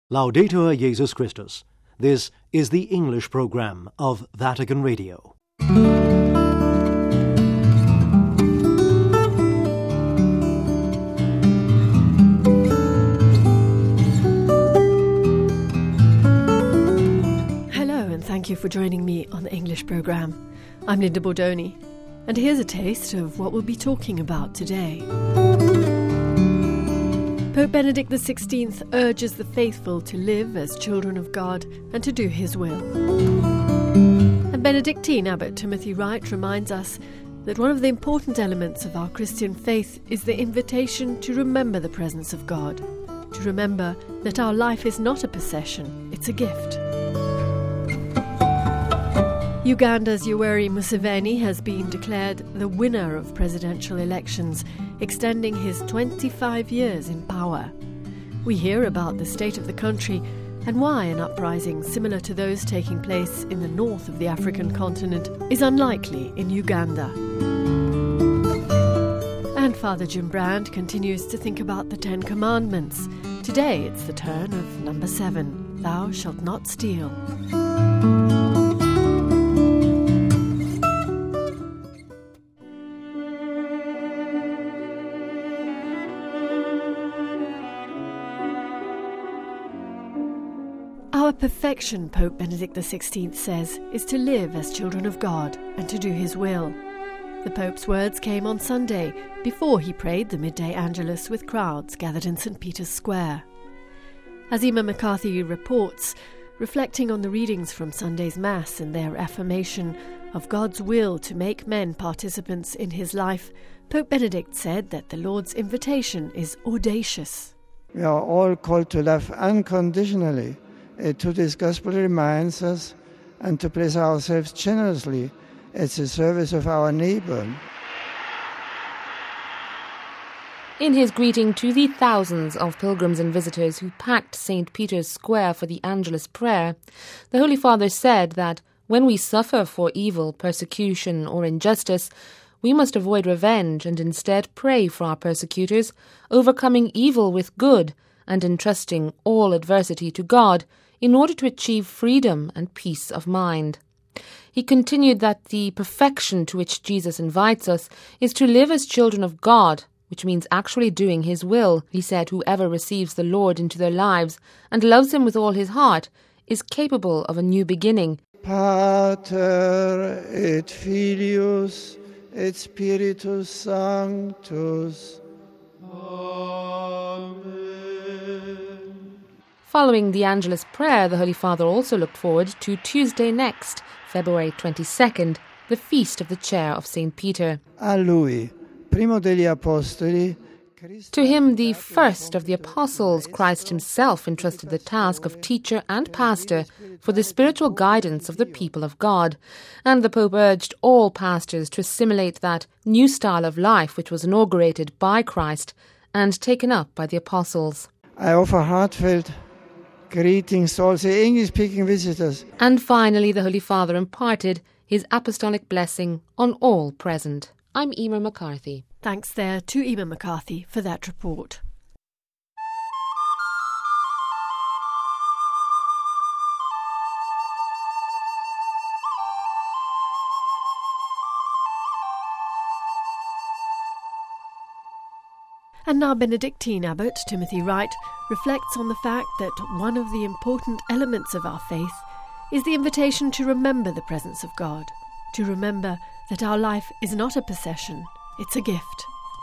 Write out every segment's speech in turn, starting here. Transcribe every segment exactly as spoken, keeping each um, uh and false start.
Laudetur Jesus Christus. This is the English program of Vatican Radio. Hello, and thank you for joining me on the English program. I'm Linda Bordoni, and here's a taste of what we'll be talking about today. Pope Benedict the sixteenth urges the faithful to live as children of God and to do his will. And Benedictine Abbot Timothy Wright reminds us that one of the important elements of our Christian faith is the invitation to remember the presence of God, to remember that our life is not a possession, it's a gift. Uganda's Yoweri Museveni has been declared the winner of presidential elections, extending his twenty-five years in power. We hear about the state of the country and why an uprising similar to those taking place in the north of the African continent is unlikely in Uganda. And Father Jim Brand continues to think about the Ten Commandments. Today it's the turn of number seven, Thou shalt not steal. Our perfection, Pope Benedict the sixteenth says, is to live as children of God and to do his will. The Pope's words came on Sunday, before he prayed the midday Angelus with crowds gathered in Saint Peter's Square. As Emma McCarthy reports, reflecting on the readings from Sunday's Mass and their affirmation of God's will to make men participants in his life, Pope Benedict said that the Lord's invitation is audacious. We are all called to love unconditionally. Uh, to this gospel reminds us and to place ourselves generously at the service of our neighbour. In his greeting to the thousands of pilgrims and visitors who packed Saint Peter's Square for the Angelus prayer, the Holy Father said that when we suffer for evil, persecution or injustice, we must avoid revenge and instead pray for our persecutors, overcoming evil with good and entrusting all adversity to God, in order to achieve freedom and peace of mind. He continued that the perfection to which Jesus invites us is to live as children of God, which means actually doing his will. He said, whoever receives the Lord into their lives and loves him with all his heart is capable of a new beginning. Pater et Filius et Spiritus Sanctus. Amen. Following the Angelus prayer, the Holy Father also looked forward to Tuesday next, February twenty-second, the feast of the Chair of Saint Peter. A lui, primo degli apostoli, to him, the first of the apostles, Christ himself entrusted the task of teacher and pastor for the spiritual guidance of the people of God, and the Pope urged all pastors to assimilate that new style of life which was inaugurated by Christ and taken up by the apostles. I offer heartfelt greetings to all the English-speaking visitors. And finally, the Holy Father imparted his apostolic blessing on all present. I'm Emma McCarthy. Thanks there to Emma McCarthy for that report. And now Benedictine Abbot Timothy Wright reflects on the fact that one of the important elements of our faith is the invitation to remember the presence of God, to remember that our life is not a possession, it's a gift.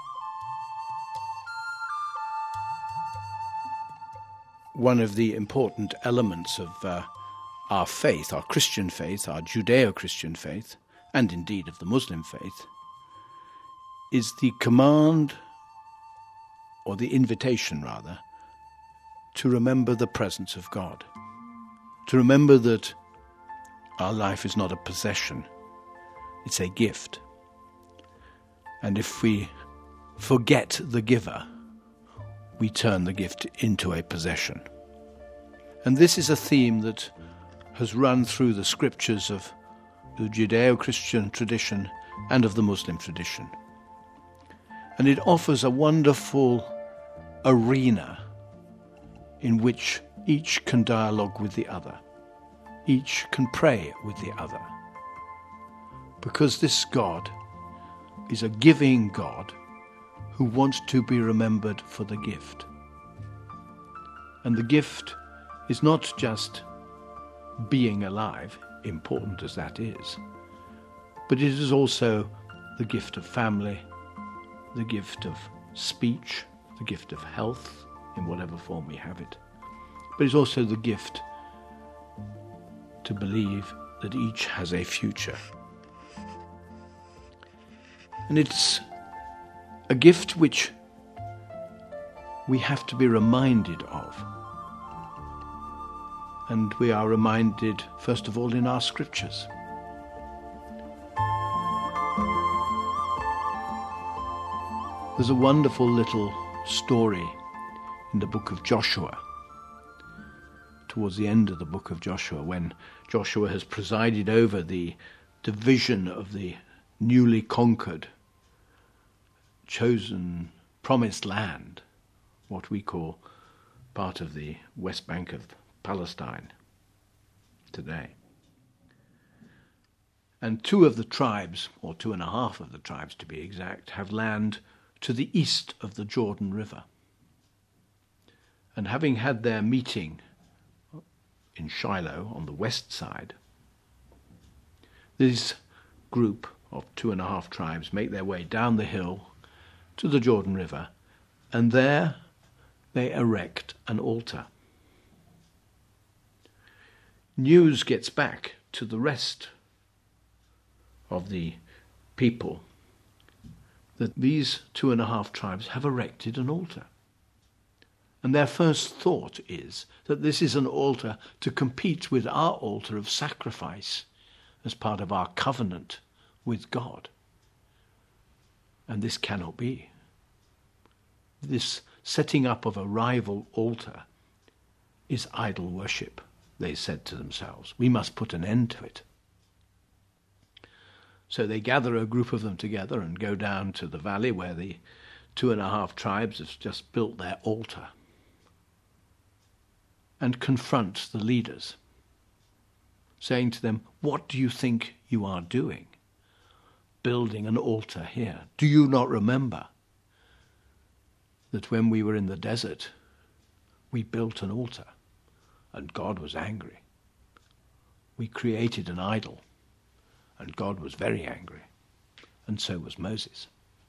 One of the important elements of uh, our faith, our Christian faith, our Judeo-Christian faith, and indeed of the Muslim faith, is the command, or the invitation rather, to remember the presence of God. To remember that our life is not a possession, it's a gift. And if we forget the giver, we turn the gift into a possession. And this is a theme that has run through the scriptures of the Judeo-Christian tradition and of the Muslim tradition. And it offers a wonderful arena in which Each can dialogue with the other. Each can pray with the other. Because this God is a giving God who wants to be remembered for the gift. And the gift is not just being alive, important as that is, but it is also the gift of family, the gift of speech, the gift of health, in whatever form we have it. But it's also the gift to believe that each has a future. And it's a gift which we have to be reminded of. And we are reminded, first of all, in our scriptures. There's a wonderful little story in the book of Joshua, towards the end of the book of Joshua, when Joshua has presided over the division of the newly conquered, chosen, promised land, what we call part of the West Bank of Palestine today. And two of the tribes, or two and a half of the tribes to be exact, have land to the east of the Jordan River. And having had their meeting in Shiloh on the west side, this group of two and a half tribes make their way down the hill to the Jordan River, and there they erect an altar. News gets back to the rest of the people that these two and a half tribes have erected an altar. And their first thought is that this is an altar to compete with our altar of sacrifice as part of our covenant with God. And this cannot be. This setting up of a rival altar is idol worship, they said to themselves. We must put an end to it. So they gather a group of them together and go down to the valley where the two and a half tribes have just built their altar, and confront the leaders, saying to them, what do you think you are doing, building an altar here? Do you not remember that when we were in the desert, we built an altar, and God was angry? We created an idol, and God was very angry, and so was Moses.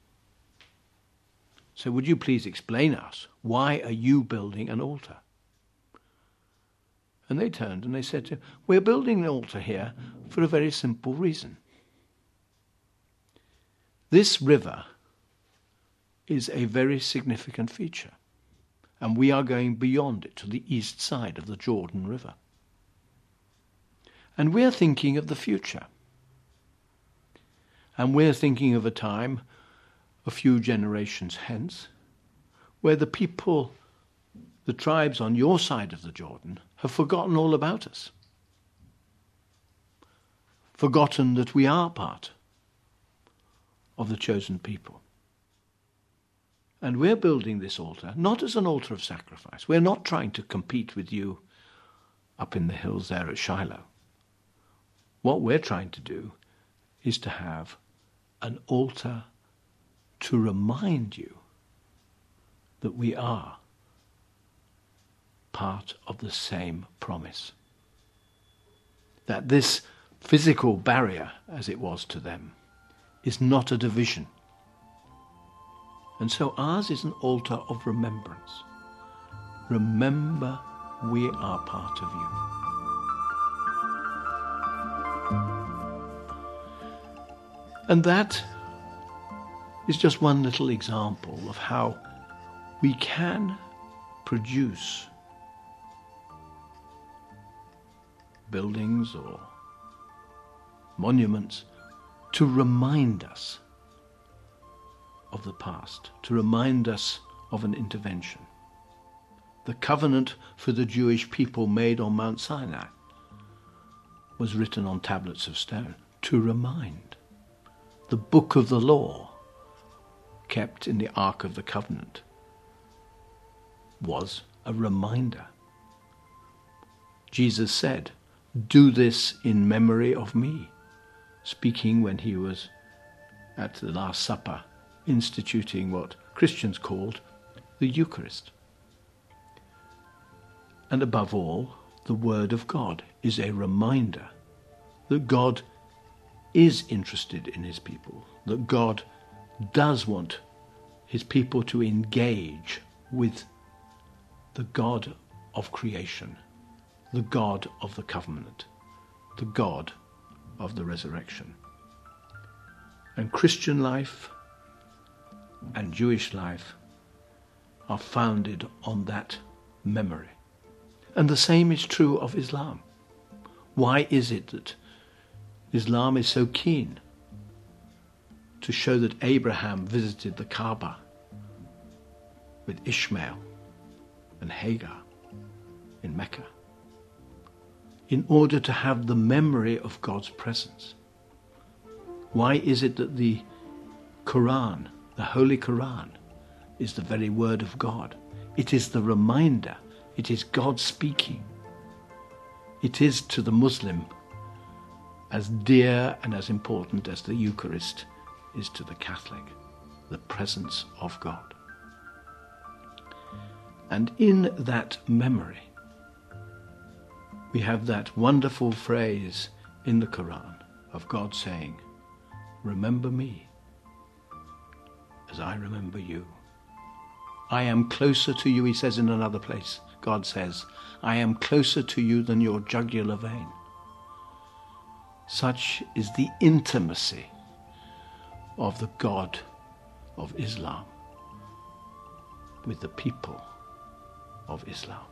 So would you please explain us, why are you building an altar? And they turned and they said to him, we're building an altar here for a very simple reason. This river is a very significant feature, and we are going beyond it to the east side of the Jordan River. And we're thinking of the future. And we're thinking of a time, a few generations hence, where the people, the tribes on your side of the Jordan, have forgotten all about us. Forgotten that we are part of the chosen people. And we're building this altar, not as an altar of sacrifice. We're not trying to compete with you up in the hills there at Shiloh. What we're trying to do is to have an altar to remind you that we are part of the same promise. That this physical barrier, as it was to them, is not a division. And so ours is an altar of remembrance. Remember, we are part of you. And that is just one little example of how we can produce buildings or monuments to remind us of the past, to remind us of an intervention. The covenant for the Jewish people made on Mount Sinai was written on tablets of stone to remind. The book of the law, kept in the Ark of the Covenant, was a reminder Jesus said, "Do this in memory of me," speaking when he was at the Last Supper, instituting what Christians called the Eucharist. And above all, the Word of God is a reminder that God is interested in his people, that God does want his people to engage with the God of creation, the God of the covenant, the God of the resurrection. And Christian life and Jewish life are founded on that memory. And the same is true of Islam. Why is it that Islam is so keen to show that Abraham visited the Kaaba with Ishmael and Hagar in Mecca? In order to have the memory of God's presence. Why is it that the Quran, the Holy Quran, is the very word of God? It is the reminder. It is God speaking. It is to the Muslim as dear and as important as the Eucharist is to the Catholic, the presence of God. And in that memory, we have that wonderful phrase in the Quran of God saying, "Remember me as I remember you. I am closer to you," he says in another place. God says, "I am closer to you than your jugular vein." Such is the intimacy of the God of Islam with the people of Islam.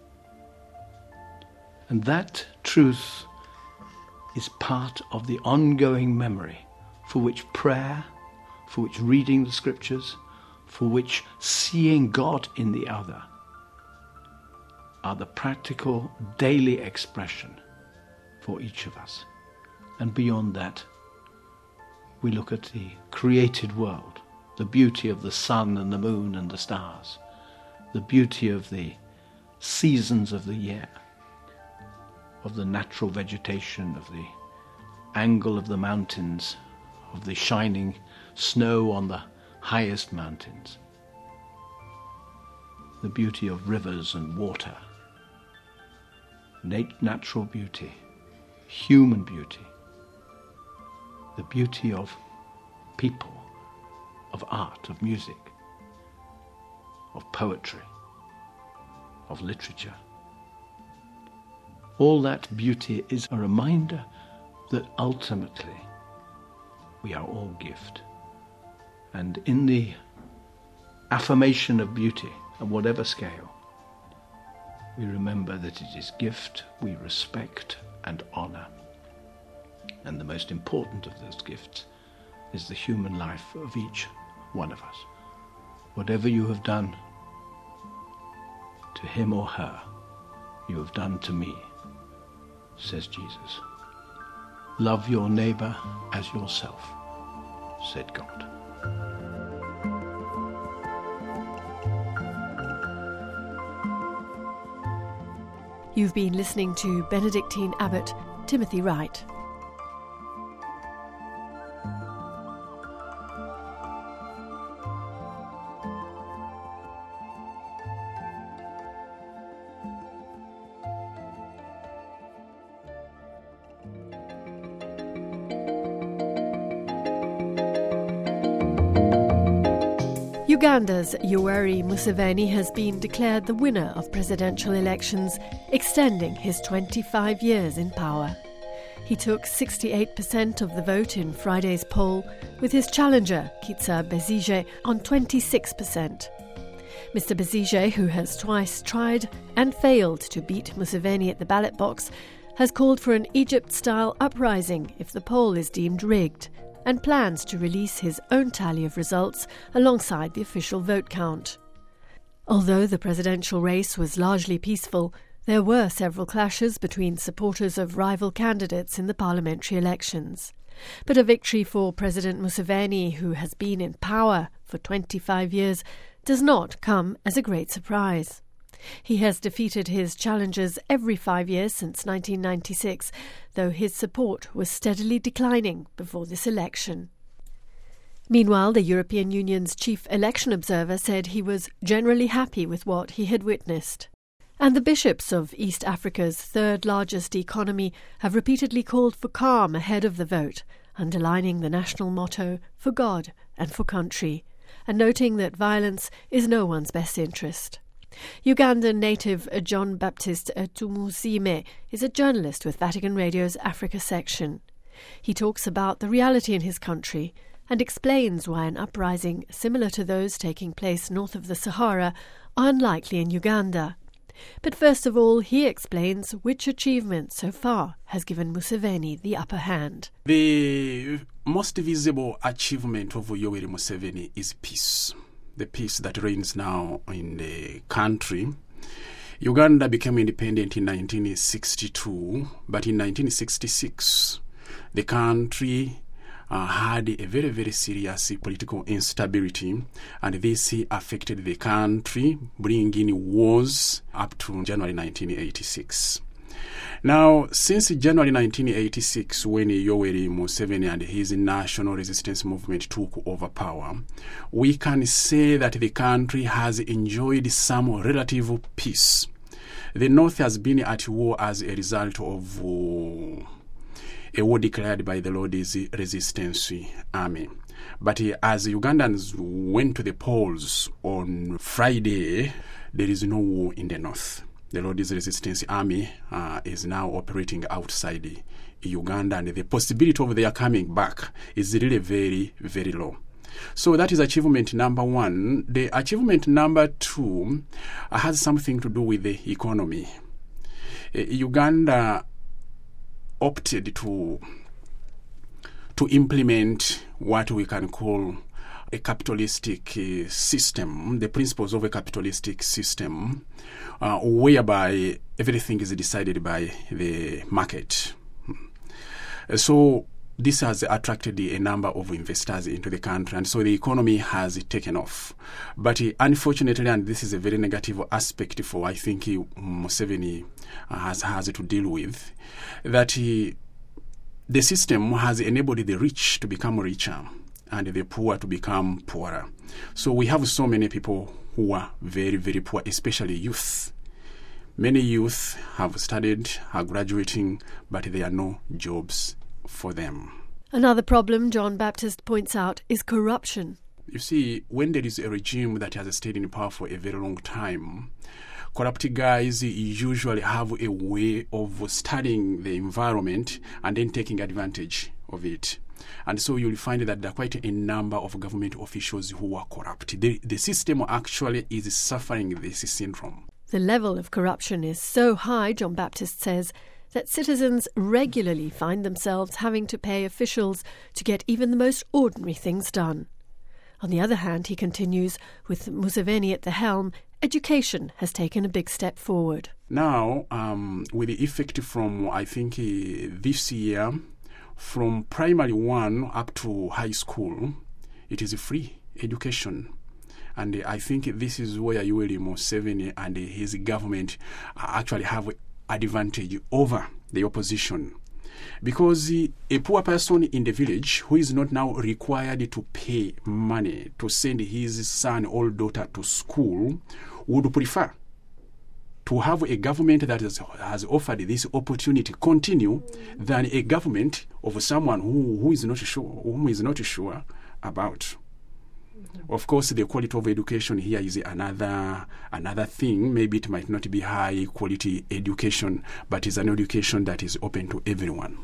And that truth is part of the ongoing memory for which prayer, for which reading the scriptures, for which seeing God in the other are the practical daily expression for each of us. And beyond that, we look at the created world, the beauty of the sun and the moon and the stars, the beauty of the seasons of the year, of the natural vegetation, of the angle of the mountains, of the shining snow on the highest mountains, the beauty of rivers and water, nat- natural beauty, human beauty, the beauty of people, of art, of music, of poetry, of literature. All that beauty is a reminder that ultimately we are all gift. And in the affirmation of beauty, at whatever scale, we remember that it is gift we respect and honour. And the most important of those gifts is the human life of each one of us. Whatever you have done to him or her, you have done to me, says Jesus. Love your neighbour as yourself, said God. You've been listening to Benedictine Abbot Timothy Wright. Uganda's Yoweri Museveni has been declared the winner of presidential elections, extending his twenty-five years in power. He took sixty-eight percent of the vote in Friday's poll, with his challenger, Kizza Besigye, on twenty-six percent. Mister Besigye, who has twice tried and failed to beat Museveni at the ballot box, has called for an Egypt-style uprising if the poll is deemed rigged, and plans to release his own tally of results alongside the official vote count. Although the presidential race was largely peaceful, there were several clashes between supporters of rival candidates in the parliamentary elections. But a victory for President Museveni, who has been in power for twenty-five years, does not come as a great surprise. He has defeated his challengers every five years since nineteen ninety-six, though his support was steadily declining before this election. Meanwhile, the European Union's chief election observer said he was generally happy with what he had witnessed. And the bishops of East Africa's third-largest economy have repeatedly called for calm ahead of the vote, underlining the national motto, for God and for country, and noting that violence is no one's best interest. Ugandan native John Baptist Tumusime is a journalist with Vatican Radio's Africa section. He talks about the reality in his country and explains why an uprising similar to those taking place north of the Sahara are unlikely in Uganda. But first of all, he explains which achievement so far has given Museveni the upper hand. The most visible achievement of Yoweri Museveni is peace. The peace that reigns now in the country. Uganda became independent in nineteen sixty-two, but in nineteen sixty-six, the country uh, had a very, very serious political instability, and this affected the country, bringing wars up to January nineteen eighty-six. Now, since January nineteen eighty-six, when Yoweri Museveni and his national resistance movement took over power, we can say that the country has enjoyed some relative peace. The North has been at war as a result of uh, a war declared by the Lord's Resistance Army. But uh, as Ugandans went to the polls on Friday, there is no war in the North. The Lord's Resistance Army uh, is now operating outside Uganda, and the possibility of their coming back is really very, very low. So that is achievement number one. The achievement number two uh, has something to do with the economy. Uh, Uganda opted to to implement what we can call a capitalistic uh, system, the principles of a capitalistic system, uh, whereby everything is decided by the market. Uh, so this has attracted a number of investors into the country, and so the economy has taken off. But uh, unfortunately, and this is a very negative aspect for, I think, uh, Museveni uh, has, has to deal with, that uh, the system has enabled the rich to become richer and the poor to become poorer. So we have so many people who are very, very poor, especially youth. Many youth have studied, are graduating, but there are no jobs for them. Another problem John Baptist points out is corruption. You see, when there is a regime that has stayed in power for a very long time, corrupt guys usually have a way of studying the environment and then taking advantage of it. And so you'll find that there are quite a number of government officials who are corrupt. The, the system actually is suffering this syndrome. The level of corruption is so high, John Baptist says, that citizens regularly find themselves having to pay officials to get even the most ordinary things done. On the other hand, he continues, with Museveni at the helm, education has taken a big step forward. Now, um, with the effect from, I think, uh, this year, from primary one up to high school, it is a free education. And uh, I think this is where Yoweri Museveni and uh, his government uh, actually have advantage over the opposition. Because uh, a poor person in the village who is not now required to pay money to send his son or daughter to school would prefer to have a government that has, has offered this opportunity continue than a government of someone who, who is not sure, whom is not sure about. Of course, the quality of education here is another another thing. Maybe it might not be high quality education, but it's an education that is open to everyone.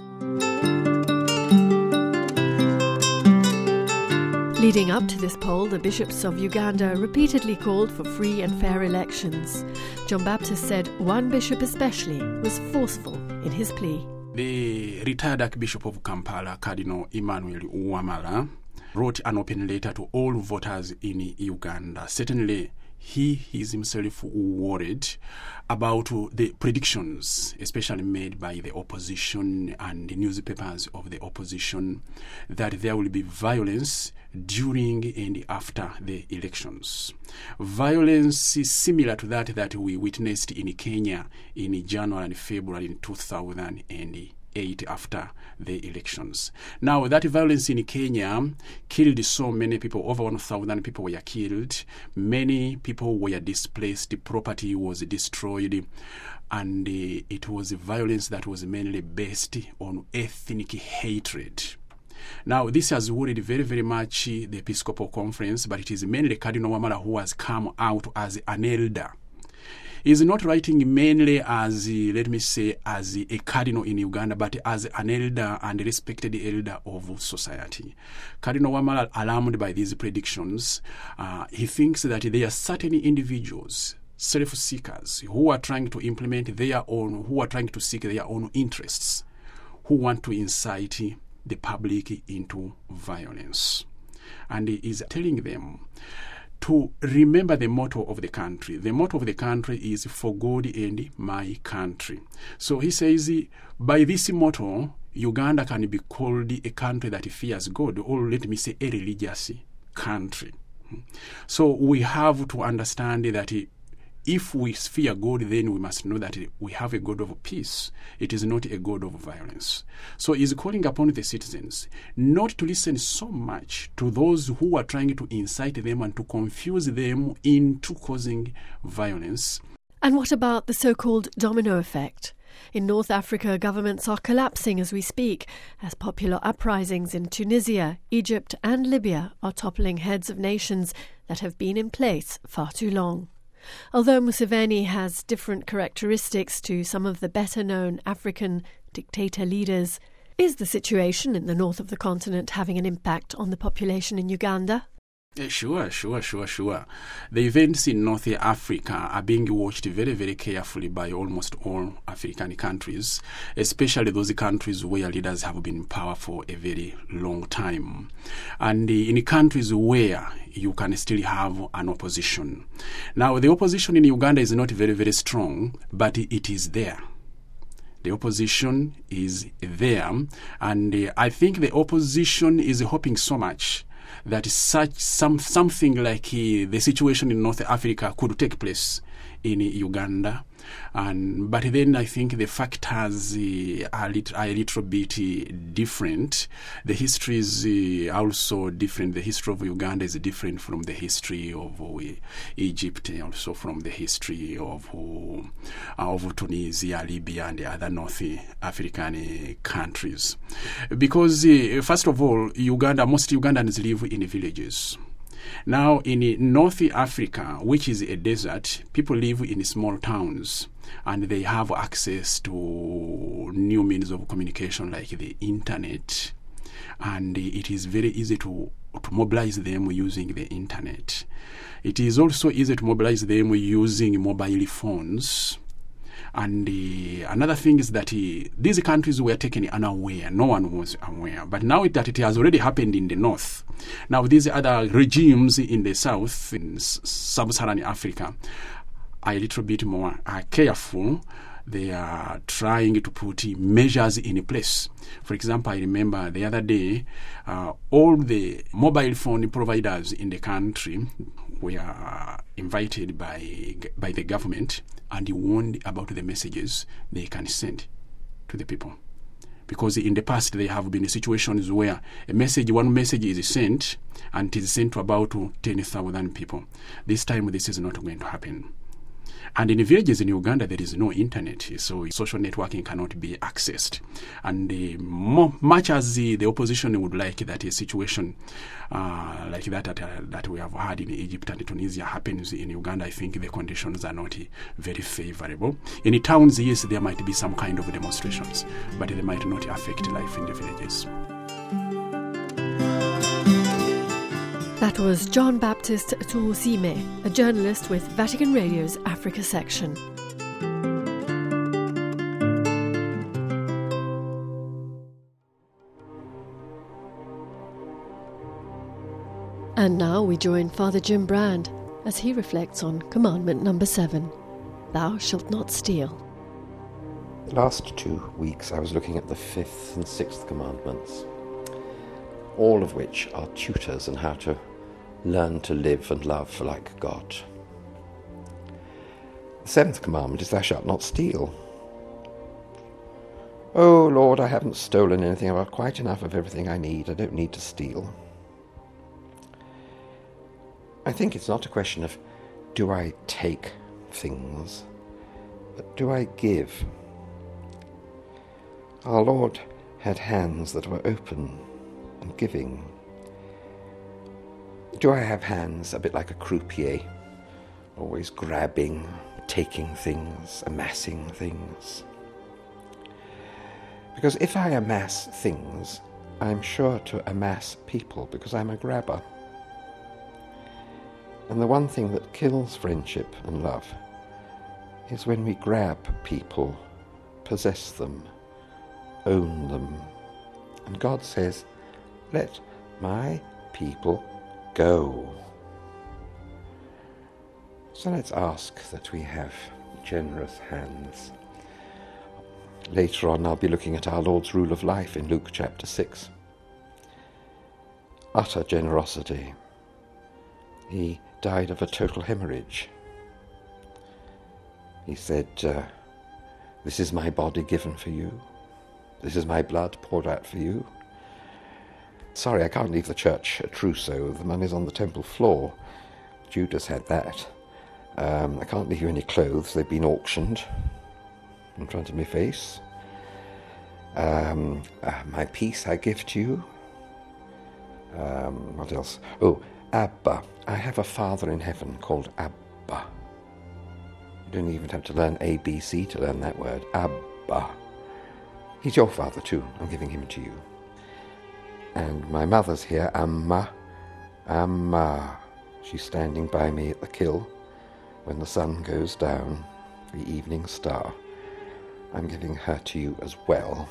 Leading up to this poll, the bishops of Uganda repeatedly called for free and fair elections. John Baptist said one bishop especially was forceful in his plea. The retired Archbishop of Kampala, Cardinal Emmanuel Uwamala, wrote an open letter to all voters in Uganda. Certainly, he is himself worried about the predictions, especially made by the opposition and the newspapers of the opposition, that there will be violence during and after the elections. Violence is similar to that that we witnessed in Kenya in January and February in two thousand eight after the elections. Now, that violence in Kenya killed so many people. Over one thousand people were killed. Many people were displaced. Property was destroyed. And uh, it was violence that was mainly based on ethnic hatred. Now, this has worried very, very much the Episcopal Conference, but it is mainly Cardinal Wamala who has come out as an elder. He is not writing mainly as, uh, let me say, as a cardinal in Uganda, but as an elder and respected elder of society. Cardinal Wamala, alarmed by these predictions, uh, he thinks that there are certain individuals, self-seekers, who are trying to implement their own, who are trying to seek their own interests, who want to incite the public into violence. And he is telling them to remember the motto of the country. The motto of the country is "For God and my country." So he says, by this motto, Uganda can be called a country that fears God, or let me say, a religious country. So we have to understand that if we fear God, then we must know that we have a God of peace. It is not a God of violence. So he's calling upon the citizens not to listen so much to those who are trying to incite them and to confuse them into causing violence. And what about the so-called domino effect? In North Africa, governments are collapsing as we speak, as popular uprisings in Tunisia, Egypt and Libya are toppling heads of nations that have been in place far too long. Although Museveni has different characteristics to some of the better-known African dictator leaders, is the situation in the north of the continent having an impact on the population in Uganda? Uh, sure, sure, sure, sure. The events in North Africa are being watched very, very carefully by almost all African countries, especially those countries where leaders have been in power for a very long time. And uh, in countries where you can still have an opposition. Now, the opposition in Uganda is not very, very strong, but it is there. The opposition is there, and uh, I think the opposition is hoping so much that such some something like uh, the situation in North Africa could take place in Uganda. And but then I think the factors uh, are, lit- are a little bit uh, different. The history is uh, also different. The history of Uganda is different from the history of uh, Egypt, also from the history of uh, of Tunisia, Libya, and the other North African uh, countries. Because uh, first of all, Uganda, most Ugandans live in villages. Now, in North Africa, which is a desert, people live in small towns and they have access to new means of communication like the internet. And it is very easy to, to mobilize them using the internet. It is also easy to mobilize them using mobile phones. And uh, another thing is that uh, these countries were taken unaware. No one was aware. But now that it has already happened in the north, now these other regimes in the south, in sub-Saharan Africa, are a little bit more uh, careful. They are trying to put measures in place. For example, I remember the other day, uh, all the mobile phone providers in the country were invited by by the government and warned about the messages they can send to the people. Because in the past, there have been situations where a message, one message is sent, and it is sent to about ten thousand people. This time, this is not going to happen. And in villages in Uganda, there is no internet, so social networking cannot be accessed. And uh, mo- much as the, the opposition would like that a situation uh, like that that, uh, that we have had in Egypt and Tunisia happens in Uganda, I think the conditions are not uh, very favorable. In the towns, yes, there might be some kind of demonstrations, but they might not affect life in the villages. That was John Baptist Tumusime, a journalist with Vatican Radio's Africa section. And now we join Father Jim Brand, as he reflects on commandment number seven, Thou shalt not steal. The last two weeks I was looking at the fifth and sixth commandments, all of which are tutors on how to learn to live and love like God. The seventh commandment is thou shalt not steal. Oh Lord, I haven't stolen anything. I've got quite enough of everything I need. I don't need to steal. I think it's not a question of do I take things, but do I give? Our Lord had hands that were open and giving. Do I have hands a bit like a croupier, always grabbing, taking things, amassing things? Because if I amass things, I'm sure to amass people because I'm a grabber. And the one thing that kills friendship and love is when we grab people, possess them, own them. And God says, let my people go. So let's ask that we have generous hands. Later on I'll be looking at our Lord's rule of life in Luke chapter six. Utter generosity. He died of a total hemorrhage. He said, uh, this is my body given for you. This is my blood poured out for you. Sorry, I can't leave the church at trousseau. The money's on the temple floor. Judas had that. Um, I can't leave you any clothes. They've been auctioned in front of my face. Um, uh, my peace I give to you. Um, what else? Oh, Abba. I have a Father in heaven called Abba. You don't even have to learn A B C to learn that word. Abba. He's your father too. I'm giving him to you. And my mother's here, Amma. Amma. She's standing by me at the kill when the sun goes down, the evening star. I'm giving her to you as well.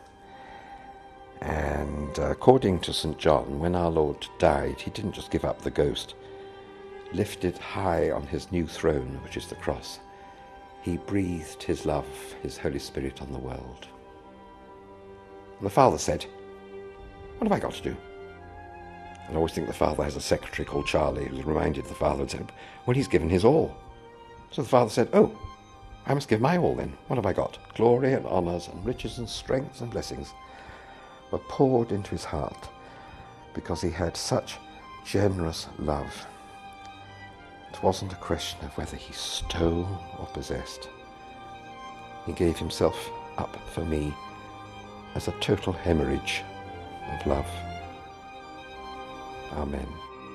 And uh, according to Saint John, when our Lord died, he didn't just give up the ghost. Lifted high on his new throne, which is the cross, he breathed his love, his Holy Spirit on the world. And the Father said, what have I got to do? And I always think the Father has a secretary called Charlie who's reminded the Father and said, well, he's given his all. So the Father said, oh, I must give my all then. What have I got? Glory and honours and riches and strengths and blessings were poured into his heart because he had such generous love. It wasn't a question of whether he stole or possessed. He gave himself up for me as a total hemorrhage of love. Amen.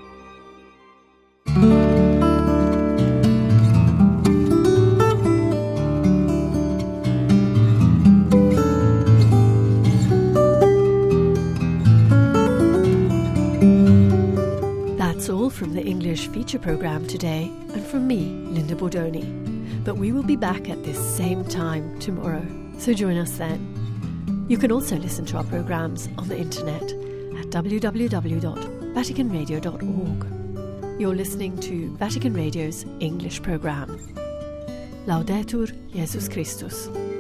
That's all from the English feature programme today, and from me, Linda Bordoni. But we will be back at this same time tomorrow, so join us then. You can also listen to our programmes on the internet at w w w dot vatican radio dot org. You're listening to Vatican Radio's English programme. Laudetur Jesus Christus.